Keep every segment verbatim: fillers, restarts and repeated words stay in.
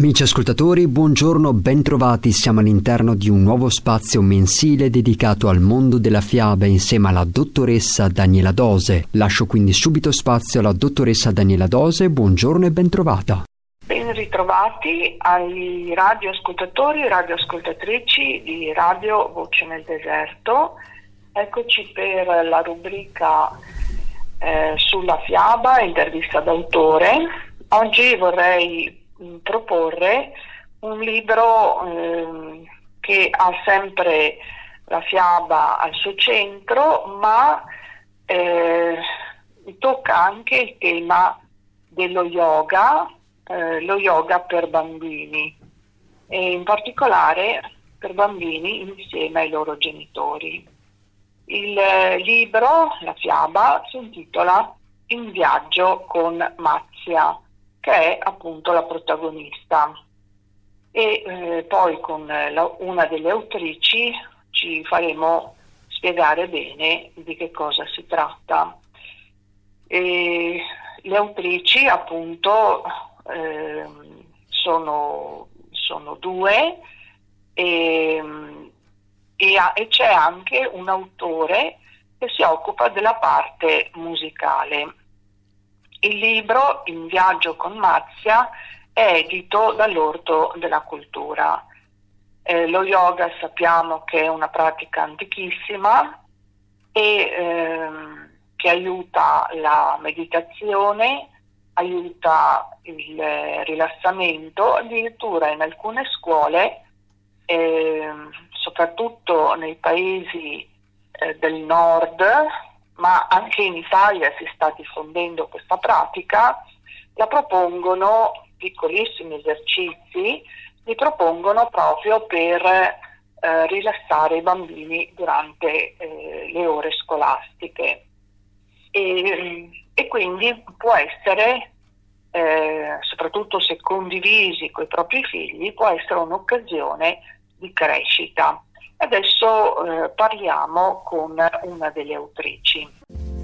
Amici ascoltatori, buongiorno, bentrovati. Siamo all'interno di un nuovo spazio mensile dedicato al mondo della fiaba insieme alla dottoressa Daniela Dose. Lascio quindi subito spazio alla dottoressa Daniela Dose. Buongiorno e bentrovata. Ben ritrovati ai radioascoltatori e radioascoltatrici di Radio Voce nel Deserto. Eccoci per la rubrica eh, sulla fiaba, intervista d'autore. Oggi vorrei proporre un libro eh, che ha sempre la fiaba al suo centro, ma eh, tocca anche il tema dello yoga, eh, lo yoga per bambini, e in particolare per bambini insieme ai loro genitori. Il eh, libro, la fiaba, si intitola In viaggio con Mazia, che è appunto la protagonista, e eh, poi con la, una delle autrici ci faremo spiegare bene di che cosa si tratta. E le autrici appunto eh, sono, sono due e, e, e c'è anche un autore che si occupa della parte musicale. Il libro In viaggio con Mazia è edito dall'Orto della Cultura. Eh, lo yoga sappiamo che è una pratica antichissima e ehm, che aiuta la meditazione, aiuta il rilassamento, addirittura in alcune scuole, ehm, soprattutto nei paesi eh, del nord, ma anche in Italia si sta diffondendo questa pratica, la propongono, piccolissimi esercizi, li propongono proprio per eh, rilassare i bambini durante eh, le ore scolastiche. E, e quindi può essere, eh, soprattutto se condivisi con i propri figli, può essere un'occasione di crescita. Adesso eh, parliamo con una delle autrici.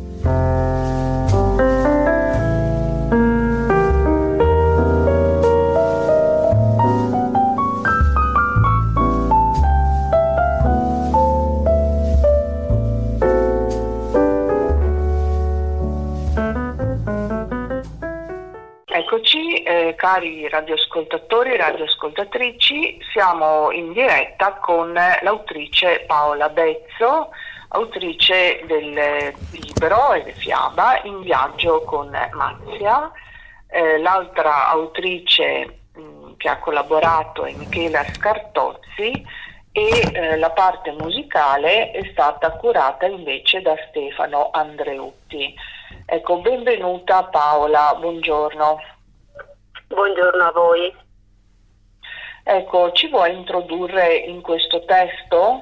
Eccoci, eh, cari radioascoltatori e radioascoltatrici, siamo in diretta con l'autrice Paola Bezzo, autrice del libro e fiaba In viaggio con Mazia. Eh, l'altra autrice mh, che ha collaborato è Michela Scartozzi e eh, la parte musicale è stata curata invece da Stefano Andreutti. Ecco, benvenuta Paola, buongiorno. Buongiorno a voi. Ecco, ci vuoi introdurre in questo testo?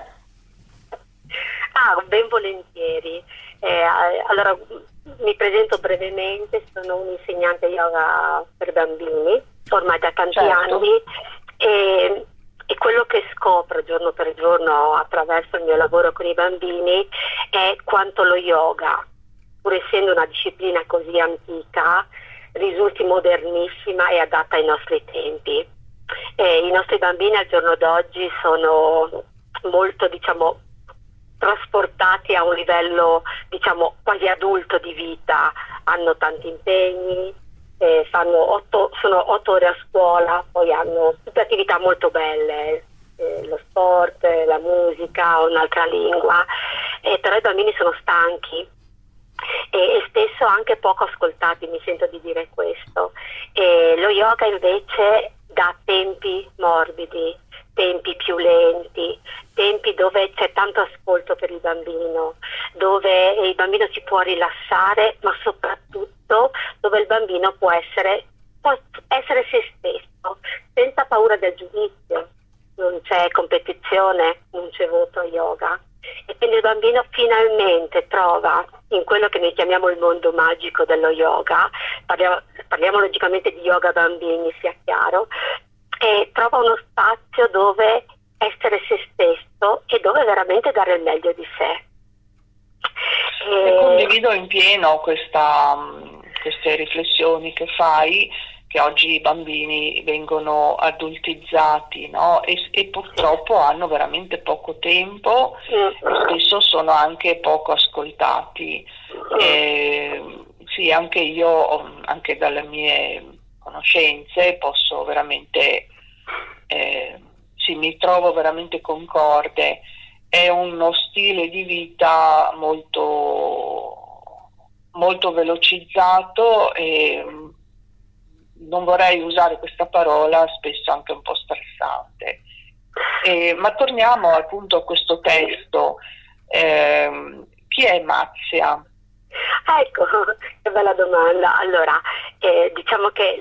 Ah, ben volentieri. Eh, allora, mi presento brevemente, sono un'insegnante yoga per bambini, ormai da tanti certo. anni, e, e quello che scopro giorno per giorno attraverso il mio lavoro con i bambini è quanto lo yoga, pur essendo una disciplina così antica, risulti modernissima e adatta ai nostri tempi. E i nostri bambini al giorno d'oggi sono molto, diciamo, trasportati a un livello, diciamo, quasi adulto di vita, hanno tanti impegni, eh, fanno otto, sono otto ore a scuola, poi hanno tutte attività molto belle, eh, lo sport, la musica, un'altra lingua, eh, però i bambini sono stanchi. E, e spesso anche poco ascoltati, mi sento di dire questo. E lo yoga invece dà tempi morbidi, tempi più lenti, tempi dove c'è tanto ascolto per il bambino, dove il bambino si può rilassare, ma soprattutto dove il bambino può essere, può essere se stesso, senza paura del giudizio. Non c'è competizione, non c'è voto yoga. E quindi il bambino finalmente trova in quello che noi chiamiamo il mondo magico dello yoga, parliamo, parliamo logicamente di yoga bambini, sia chiaro, e trova uno spazio dove essere se stesso e dove veramente dare il meglio di sé. E... E condivido in pieno questa, queste riflessioni che fai, che oggi i bambini vengono adultizzati, no? e, e purtroppo hanno veramente poco tempo e spesso sono anche poco ascoltati. Eh, sì, anche io, anche dalle mie conoscenze, posso veramente, eh, sì, mi trovo veramente concorde. È uno stile di vita molto, molto velocizzato e non vorrei usare questa parola, spesso anche un po' stressante. Eh, ma torniamo appunto a questo testo. Eh, chi è Mazia? Ecco, che bella domanda. Allora, eh, diciamo che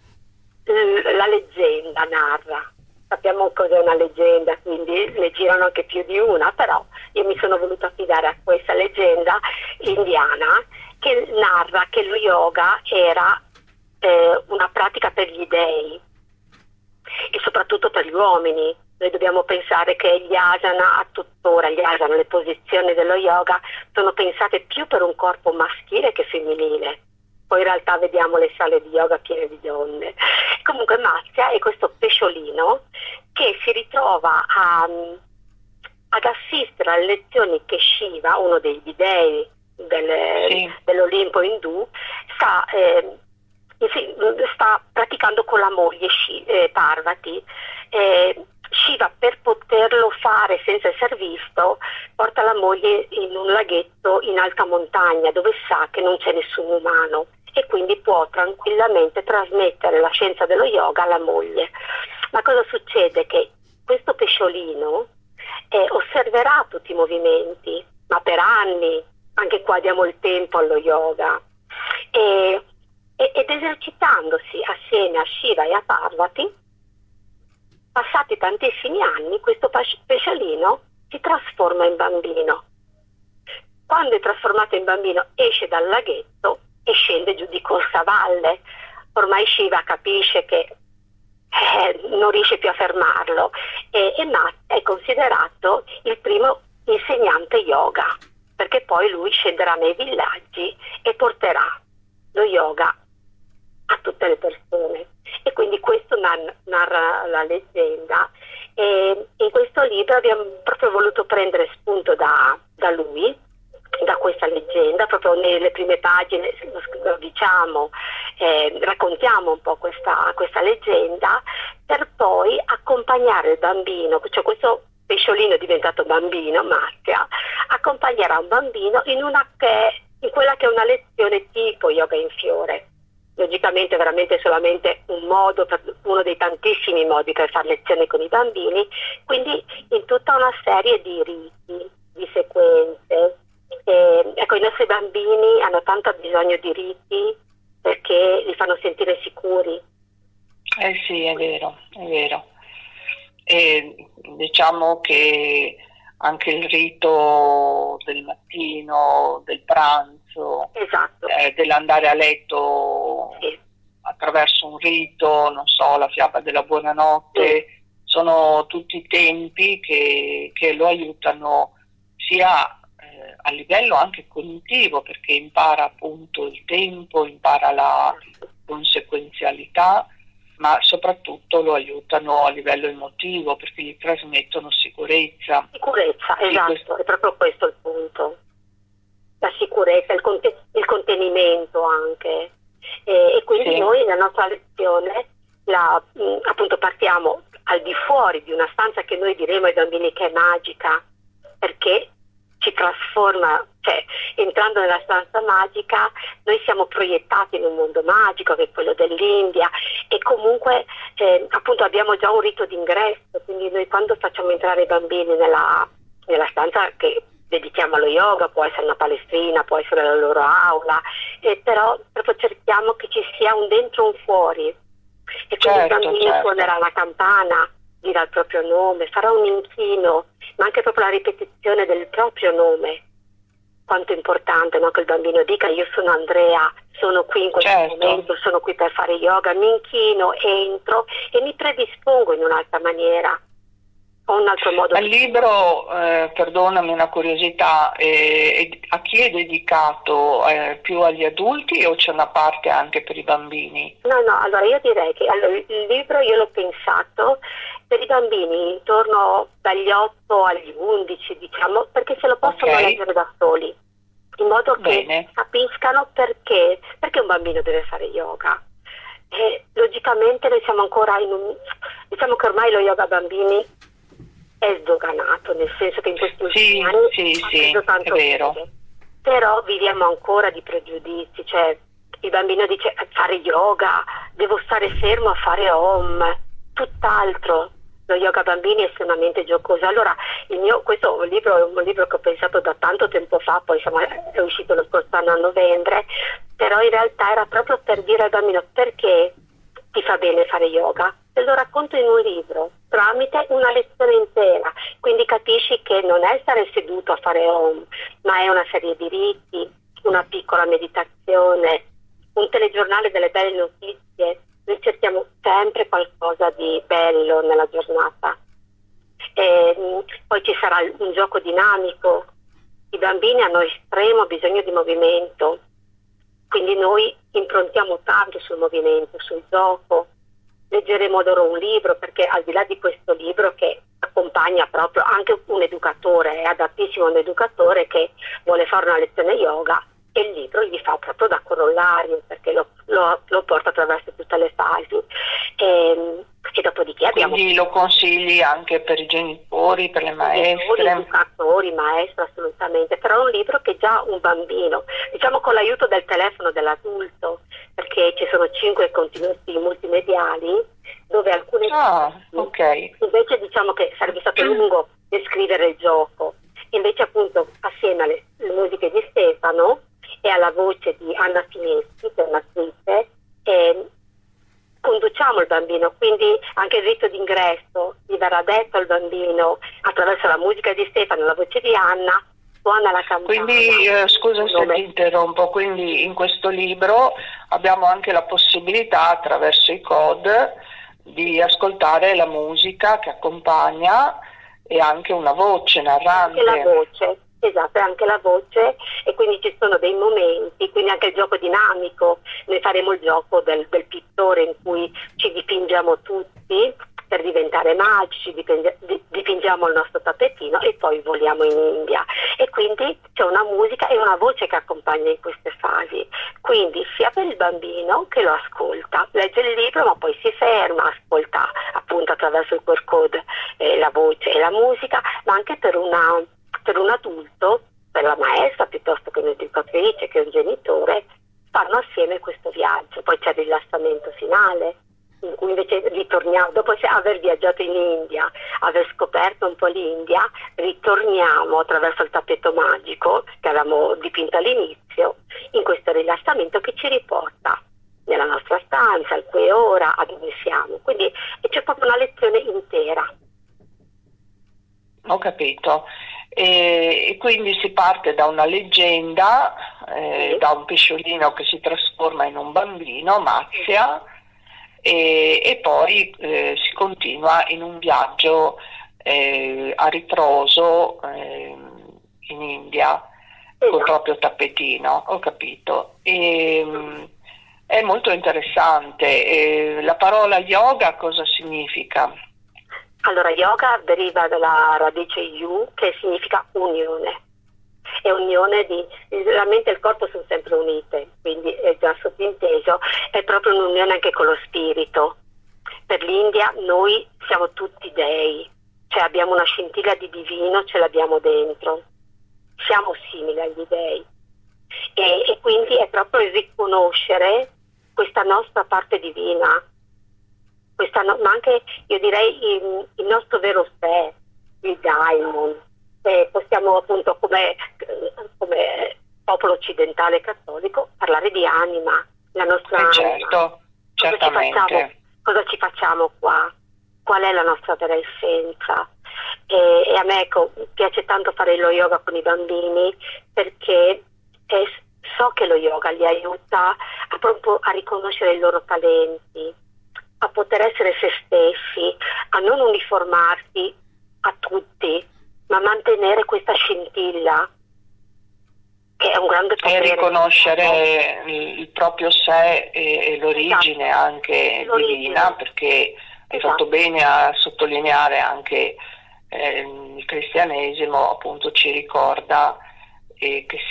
l- la leggenda narra, sappiamo cos'è una leggenda, quindi ne girano anche più di una, però io mi sono voluta affidare a questa leggenda indiana che narra che lo yoga era eh, una pratica per gli dei e soprattutto per gli uomini. Noi dobbiamo pensare che gli asana, a tuttora gli asana, le posizioni dello yoga sono pensate più per un corpo maschile che femminile. Poi in realtà vediamo le sale di yoga piene di donne. Comunque Mazia è questo pesciolino che si ritrova a, ad assistere alle lezioni che Shiva, uno dei dei del, sì. dell'Olimpo indù, sta, eh, sta praticando con la moglie eh, Parvati. Eh, Shiva, per poterlo fare senza essere visto, porta la moglie in un laghetto in alta montagna dove sa che non c'è nessun umano e quindi può tranquillamente trasmettere la scienza dello yoga alla moglie. Ma cosa succede? Che questo pesciolino eh, osserverà tutti i movimenti, ma per anni, anche qua diamo il tempo allo yoga, e, e, ed esercitandosi assieme a Shiva e a Parvati, passati tantissimi anni, questo pesciolino si trasforma in bambino. Quando è trasformato in bambino esce dal laghetto e scende giù di corsa a valle. Ormai Shiva capisce che eh, non riesce più a fermarlo e, e Matt è considerato il primo insegnante yoga, perché poi lui scenderà nei villaggi e porterà lo yoga a tutte le persone. E quindi questo narra la leggenda e in questo libro abbiamo proprio voluto prendere spunto da, da lui, da questa leggenda. Proprio nelle prime pagine lo diciamo, eh, raccontiamo un po' questa, questa leggenda per poi accompagnare il bambino, cioè questo pesciolino è diventato bambino, Mazia, accompagnerà un bambino in, una che, in quella che è una lezione tipo yoga in fiore. Logicamente veramente solamente un modo, uno dei tantissimi modi per fare lezioni con i bambini, quindi in tutta una serie di riti, di sequenze. E, ecco, i nostri bambini hanno tanto bisogno di riti perché li fanno sentire sicuri. Eh sì, è vero, è vero. E diciamo che anche il rito del mattino, del pranzo, esatto. eh, dell'andare a letto sì. attraverso un rito, non so, la fiaba della buonanotte, sì. sono tutti tempi che, che lo aiutano sia eh, a livello anche cognitivo, perché impara appunto il tempo, impara la conseguenzialità, ma soprattutto lo aiutano a livello emotivo perché gli trasmettono sicurezza. Sicurezza, esatto, questo... è proprio questo il punto. La sicurezza, il, conten- il contenimento anche. E, e quindi sì. noi nella nostra lezione la, mh, appunto partiamo al di fuori di una stanza che noi diremo ai bambini che è magica, perché ci trasforma, cioè entrando nella stanza magica noi siamo proiettati in un mondo magico che è quello dell'India e comunque eh, appunto abbiamo già un rito d'ingresso, quindi noi quando facciamo entrare i bambini nella, nella stanza che dedichiamo allo yoga, può essere una palestrina, può essere la loro aula, eh, però proprio cerchiamo che ci sia un dentro e un fuori e quindi certo, il bambino certo. suonerà la campana, dirà il proprio nome, farà un inchino, ma anche proprio la ripetizione del proprio nome. Quanto è importante, no? Che il bambino dica io sono Andrea, sono qui in questo certo. momento, sono qui per fare yoga, mi inchino, entro e mi predispongo in un'altra maniera. Ho un altro modo. Ma il libro, eh, perdonami una curiosità, eh, è- a chi è dedicato? Eh, più agli adulti o c'è una parte anche per i bambini? No, no, allora io direi che allora, il libro io l'ho pensato per i bambini intorno dagli otto agli undici, diciamo, perché se lo possono Ok. leggere da soli, in modo che Bene. capiscano perché, perché un bambino deve fare yoga. E logicamente noi siamo ancora in un... diciamo che ormai lo yoga bambini è sdoganato, nel senso che in questi ultimi Sì, anni sì, ha sì, preso tanto è vero. piede. Però viviamo ancora di pregiudizi, cioè il bambino dice fare yoga, devo stare fermo a fare om, tutt'altro. Lo yoga bambini è estremamente giocoso. Allora, il mio, questo è un libro, è un libro che ho pensato da tanto tempo fa, poi insomma, è uscito lo scorso anno a novembre, però in realtà era proprio per dire al bambino perché ti fa bene fare yoga. Te lo racconto in un libro, tramite una lezione intera, quindi capisci che non è stare seduto a fare om, ma è una serie di riti, una piccola meditazione, un telegiornale delle belle notizie. Noi cerchiamo sempre qualcosa di bello nella giornata. E, mh, poi ci sarà un gioco dinamico. I bambini hanno estremo bisogno di movimento, quindi noi improntiamo tanto sul movimento, sul gioco. Leggeremo loro un libro, perché al di là di questo libro che accompagna proprio anche un educatore, è adattissimo a un educatore che vuole fare una lezione yoga, e il libro gli fa proprio da corollario, perché lo, lo, lo porta attraverso tutte le fasi. E, e dopodiché abbiamo Quindi lo consigli anche per i genitori, per le genitori, maestre? educatori, maestri, assolutamente, però è un libro che già un bambino, diciamo con l'aiuto del telefono dell'adulto, perché ci sono cinque contenuti multimediali dove alcune Ah, ok. invece diciamo che sarebbe stato lungo descrivere il gioco, invece appunto assieme alle, alle musiche di Stefano e alla voce di Anna Fineschi, che è un'attrice, eh, conduciamo il bambino, quindi anche il rito d'ingresso gli verrà detto al bambino attraverso la musica di Stefano e la voce di Anna, suona la campana. Quindi, eh, scusa se Nome. ti interrompo, quindi in questo libro abbiamo anche la possibilità attraverso i code di ascoltare la musica che accompagna e anche una voce narrante. Anche la voce, esatto, è anche la voce, e quindi ci sono dei momenti, quindi anche il gioco dinamico. Noi faremo il gioco del, del pittore in cui ci dipingiamo tutti per diventare magici, dipinge, di- dipingiamo il nostro tappetino e poi voliamo in India, e quindi c'è una musica e una voce che accompagna in queste fasi, quindi sia per il bambino che lo ascolta, legge il libro ma poi si ferma, ascolta appunto attraverso il Q R code eh, la voce e la musica, ma anche per, una, per un adulto, per la maestra piuttosto che un'educatrice, che un genitore, fanno assieme questo viaggio. Poi c'è il rilassamento finale, in cui invece ritorniamo, dopo aver viaggiato in India, aver scoperto un po' l'India, ritorniamo attraverso il tappeto magico che avevamo dipinto all'inizio, in questo rilassamento che ci riporta nella nostra stanza, al qui e ora, a dove siamo. Quindi c'è proprio una lezione intera. Ho capito. E, e quindi si parte da una leggenda, eh, Sì. da un pesciolino che si trasforma in un bambino, Mazia, e, e poi eh, si continua in un viaggio eh, a ritroso eh, in India col Esatto. proprio tappetino. Ho capito. E, mh, è molto interessante. E la parola yoga cosa significa? Allora, yoga deriva dalla radice yu, che significa unione. È unione di... la mente e il corpo sono sempre unite, quindi è già sottinteso, è proprio un'unione anche con lo spirito. Per l'India noi siamo tutti dei, cioè abbiamo una scintilla di divino, ce l'abbiamo dentro. Siamo simili agli dei. E, e quindi è proprio il riconoscere questa nostra parte divina, questa no, ma anche io direi il, il nostro vero sé, il daimon. Eh, possiamo appunto come, come popolo occidentale cattolico parlare di anima, la nostra Eh, anima. certo, Cosa ci facciamo, certamente. cosa ci facciamo qua? Qual è la nostra vera essenza? E, e a me ecco, piace tanto fare lo yoga con i bambini, perché eh, so che lo yoga li aiuta a, proprio a riconoscere i loro talenti, a poter essere se stessi, a non uniformarsi a tutti, ma mantenere questa scintilla che è un grande potere. E riconoscere il proprio sé e, e l'origine, esatto, anche l'origine divina, perché hai esatto. fatto bene a sottolineare anche eh, il cristianesimo appunto ci ricorda eh, che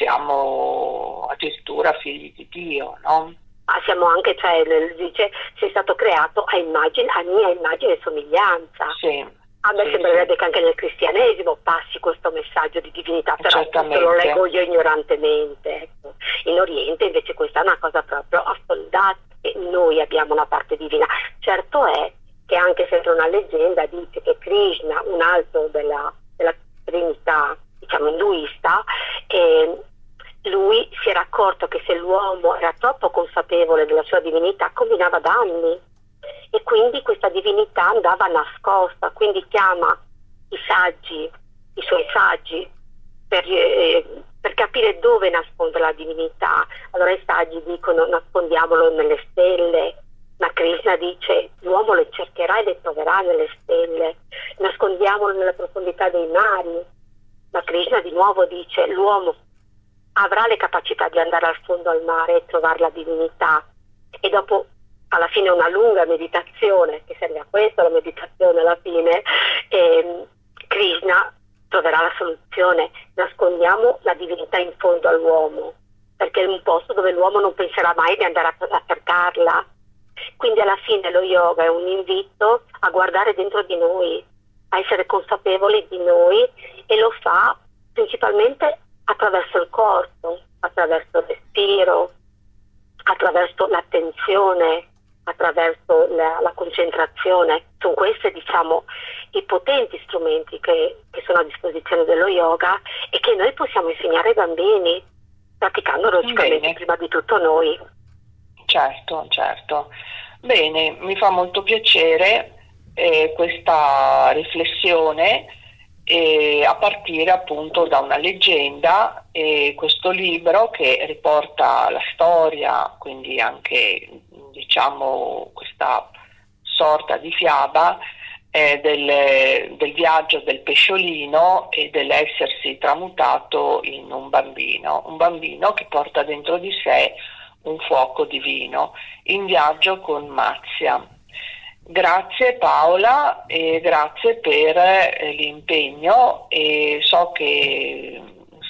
siamo addirittura figli di Dio, no? Ah, siamo anche, cioè, dice, sei stato creato a immagine, a mia immagine e somiglianza. Sì. A me sì, sembrerebbe sì. che anche nel cristianesimo passi questo messaggio di divinità, però questo lo leggo io ignorantemente. Ecco. In Oriente invece questa è una cosa proprio affondata, e noi abbiamo una parte divina. Certo è che anche sempre una leggenda dice che Krishna, un altro della, della Trinità, diciamo induista, eh, lui si era accorto che se l'uomo era troppo consapevole della sua divinità combinava danni. E quindi questa divinità andava nascosta, quindi chiama i saggi, i suoi saggi, per, eh, per capire dove nasconde la divinità. Allora i saggi dicono nascondiamolo nelle stelle, ma Krishna dice l'uomo le cercherà e le troverà nelle stelle, nascondiamolo nella profondità dei mari, ma Krishna di nuovo dice l'uomo avrà le capacità di andare al fondo al mare e trovare la divinità. E dopo alla fine una lunga meditazione, che serve a questo, la meditazione alla fine, e Krishna troverà la soluzione. Nascondiamo la divinità in fondo all'uomo, perché è un posto dove l'uomo non penserà mai di andare a, a cercarla. Quindi alla fine lo yoga è un invito a guardare dentro di noi, a essere consapevoli di noi, e lo fa principalmente attraverso il corpo, attraverso il respiro, attraverso l'attenzione, attraverso la, la concentrazione. Sono questi, diciamo, i potenti strumenti che, che sono a disposizione dello yoga e che noi possiamo insegnare ai bambini, praticando logicamente Bene. prima di tutto noi. Certo, certo. Bene, mi fa molto piacere eh, questa riflessione eh, a partire appunto da una leggenda, e questo libro che riporta la storia, quindi anche diciamo questa sorta di fiaba eh, del, del viaggio del pesciolino e dell'essersi tramutato in un bambino, un bambino che porta dentro di sé un fuoco divino, in viaggio con Mazia. Grazie Paola e grazie per eh, l'impegno, e so che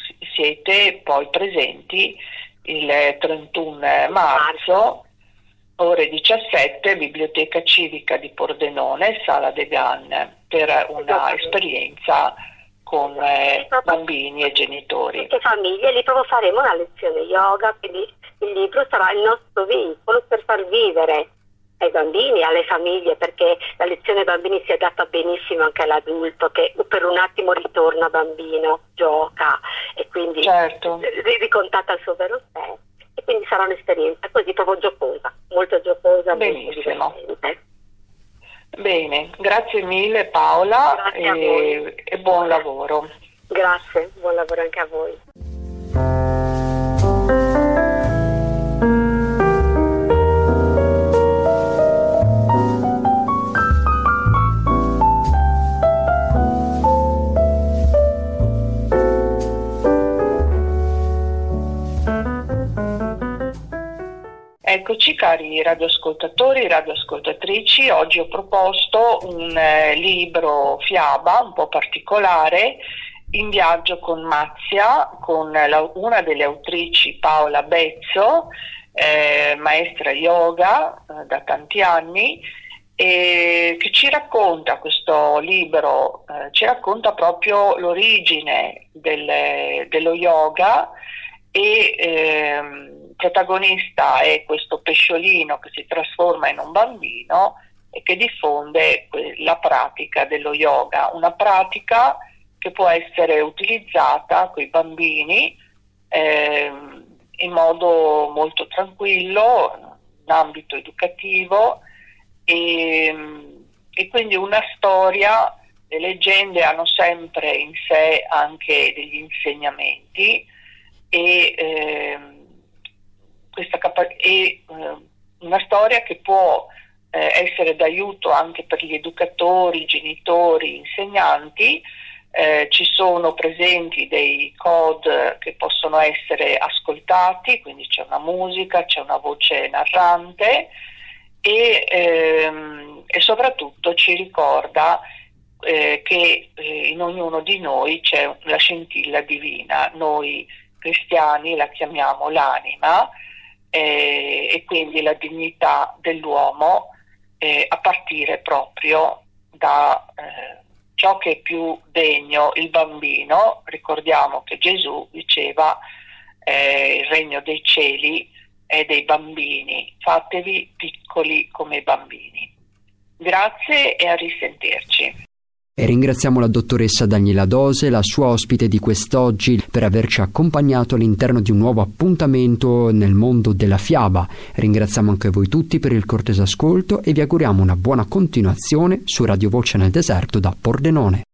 siete poi presenti il trentuno marzo, ore diciassette, Biblioteca Civica di Pordenone, Sala De Gan, per una esperienza con eh, bambini e genitori. E famiglie, lì proprio faremo una lezione yoga, quindi il libro sarà il nostro veicolo per far vivere ai bambini, alle famiglie, perché la lezione ai bambini si adatta benissimo anche all'adulto che per un attimo ritorna bambino, gioca e quindi certo. ricontatta al suo vero sé, e quindi sarà un'esperienza così proprio giocosa, molto giocosa, benissimo. Molto divertente. Bene, grazie mille Paola e, e buon lavoro. Grazie, buon lavoro anche a voi. Eccoci cari radioascoltatori, radioascoltatrici, oggi ho proposto un eh, libro fiaba un po' particolare, In viaggio con Mazia, con la, una delle autrici Paola Bezzo, eh, maestra yoga eh, da tanti anni, e che ci racconta, questo libro eh, ci racconta proprio l'origine del, dello yoga, e ehm, protagonista è questo pesciolino che si trasforma in un bambino e che diffonde la pratica dello yoga, una pratica che può essere utilizzata con i bambini eh, in modo molto tranquillo, in ambito educativo, e, e quindi una storia. Le leggende hanno sempre in sé anche degli insegnamenti, e eh, questa capa- e eh, una storia che può eh, essere d'aiuto anche per gli educatori, genitori, insegnanti. Eh, ci sono presenti dei code che possono essere ascoltati, quindi c'è una musica, c'è una voce narrante e, ehm, e soprattutto ci ricorda eh, che eh, in ognuno di noi c'è la scintilla divina. Noi cristiani la chiamiamo l'anima, eh, e quindi la dignità dell'uomo eh, a partire proprio da eh, ciò che è più degno, il bambino. Ricordiamo che Gesù diceva eh, il regno dei cieli è dei bambini, fatevi piccoli come i bambini. Grazie e a risentirci. E ringraziamo la dottoressa Daniela Dose, la sua ospite di quest'oggi, per averci accompagnato all'interno di un nuovo appuntamento nel mondo della fiaba. Ringraziamo anche voi tutti per il cortese ascolto e vi auguriamo una buona continuazione su Radio Voce nel Deserto da Pordenone.